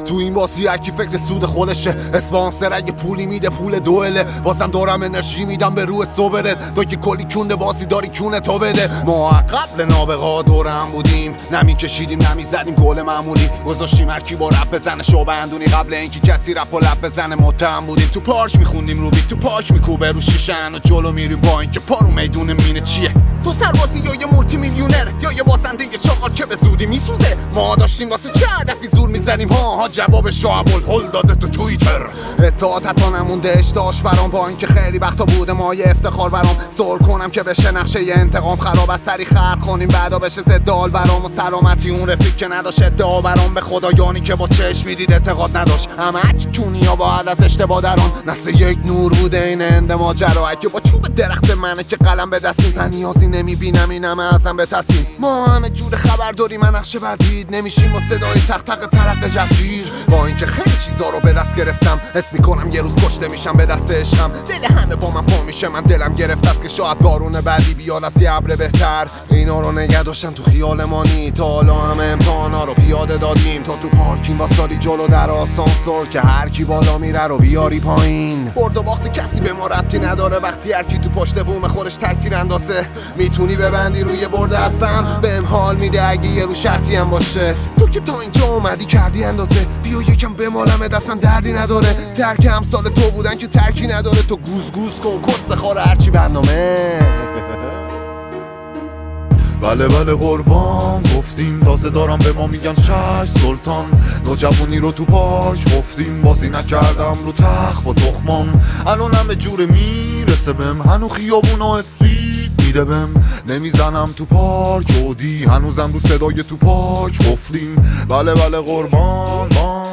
تو این بازی هر کی فکر سود خودشه، اسپانسر اگه پولی میده پول دوئله، بازم دارم انرژی میدم به روح صبرت. تو که کلی کونده بازی داری کونه تو بده. ما قبل نابغا دورم بودیم، نمیکشیدیم نمیزدیم گل معمولی، گذاشتیم هر کی با رپ بزنه شو بندونی. قبل اینکه کسی رپ و لب بزنه متهم بودیم. تو پارک میخوندیم رو بیت، تو پارک میکوبه رو شیشن و جلو میریم با اینکه پارو میدون مینه چیه. تو سربازی یا یه مولتی میلیونر یا یه بازنده یه چاقال که به زودی میسوزه. ما داشتیم واسه چه هدفی زور میزنیم ها جواب شعب الهل داده تو توییتر. اطاعت حتی نمونده اشتاش برام، با اینکه خیلی وقتا بوده ما یه افتخار برام. سر کنم که بشه نقشه یه انتقام خراب، از سری خرق کنیم بعدا بشه زدال برام. و سلامتی اون رفیق که نداشت ادعا برام، به خدایانی که با چشم میدید اعتقاد نداشت. همه کونیا باید از اشتباه دران، نسل یک نور بوده این اند ماجرا. اگه با چوب درخت منه که قلم به دستیم، من نیازی نمیبینم این همه ازم بترسیم. ما همه جور خبر داریم من نقشه بدید نمیشیم با صدای تق تق ترق جفشیر. با اینکه خیلی چیزا رو به دست گرفتم، حس میکنم یه روز کشته میشم به دست عشقم. دل همه با من پر میشه، من دلم گرفت است که شاید بارون بعدی بیاد از یه ابر بهتر. اینا رو نگه داشتم تو خیال مانی، تا حالا همه امتحانا رو پیاده دادیم. تا تو پارکینگ واسادی جلو در آسانسور که هر کی بالا میره رو بیاری پایین. برد و باخت کسی به ما ربطی نداره، وقتی هر کی تو پشت بوم خودش تکتیر اندازه. میتونی ببندی روی برد هستم، بهم حال میده اگه یه رو شرطی هم باشه. تو که تا اینجا اومدی کردی اندازه، بیا یکم بمالم دستم دردی نداره. ترک همسال تو بودن که ترکی نداره، تو گوز گوز کن کس خاره هرچی برنامه. بله بله قربان گفتیم، تازه دارم به ما میگن چشم سلطان. نوجوانی رو تو پارک گفتیم، بازی نکردم رو تخت با تخمان. الان همه جوره میرسه بهم، هنو خیابون و اسپید میده بهم. نمیزنم تو پارک اودی، هنوزم رو صدای تو پارک قفلیم. بله بله قربان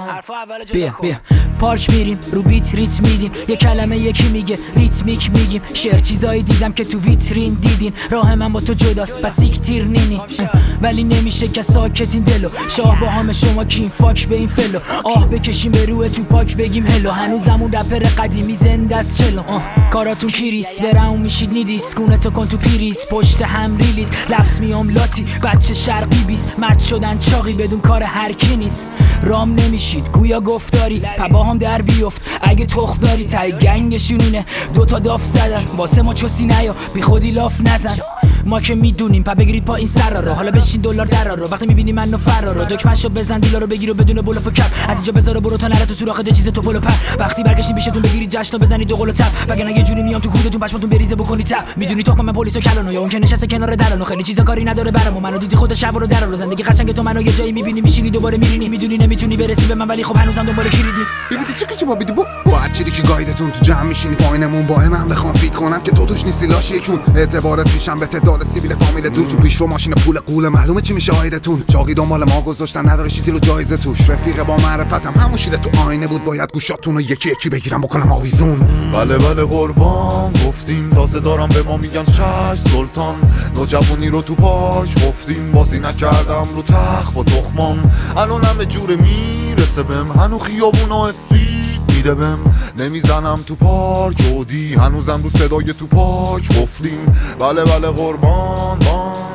بیا پارک میریم رو بیت ریت میدیم، یه کلمه یکی میگه ریتمیک میگیم. شعر چیزایی دیدم که تو ویترین دیدین، راه من با تو جداست پس تیر نینی. ولی نمیشه که ساکتین دلو، شاه با همه شما کین فاک به این فلو. آه بکشیم به روح تو پاک بگیم هلو، هنوزمون رپر قدیمی زنده از چلو. کاراتون کیریس برام میشید نیدیس، کونتو کن تو پیریس پشت هم ریلیز. لفظ میام لاتی بچه شرقی بیست، مرد شدن چاقی بدون کار هر کی نیست. رام نمیشید گویا گفتاری، پبا هم در بیفت اگه تخم داری. تای گنگشونینه دوتا داف زدن، واسه ما چوسی نیا بی خودی لاف نزن. ما که میدونیم پا بگیرید پا این سر رو، حالا بشین دلار در رو. وقتی میبینی منو فرار رو دکمه‌شو بزن دیلا رو بگیر و بدون بلوف و کپ. از اینجا بذار برو تا نره تو سوراخ ده چیز تو پلو پر. وقتی برگشتین پیشتون بگیرید جشن و بزنید دو قل و تپ، وگرنه یه جوری میام تو کودتون پشماتون بریزه بکنید تپ. میدونی تو من پلیسو کلانو، یا اون که نشسته کنار درانو خیلی چیزا کاری نداره برامو. منو دیدی خود شب رو در رو، زندگی قشنگ تو منو یه جایی میبینی میشینی دوباره میرینی. میدونی نمیتونی برسی به من ولی خب هنوزم دنبال کلیدی. ببینی چی ما بیدی با چیزی که گایدتون تو جمع میشینی پایینمون با من بخوام فیت کنم که تو توش نیستی لاش یکون. اعتبارت پیشم به تعداد سیبیل فامیل دور، چون پیش رو ماشین پول قوله معلومه چی میشه آیدتون. چاقی دنبال ما گذاشتن نداره شیتی رو جایزه توش. رفیق با معرفتم همون شیده تو آینه بود، باید گوشاتون رو یکی یکی بگیرم بکنم آویزون. بله بله قربان گفتیم، تازه دارم به ما میگن چشم سلطان. نوجوانی رو تو پارک گفتیم، بازی نکردم رو تخت با تخمان. الان همه جوره میرسه بهم، هنو خیابون و اسپید میده بهم. نمیزنم تو پارک اودی، هنوزم رو صدای تو پارک قفلیم. بله بله قربان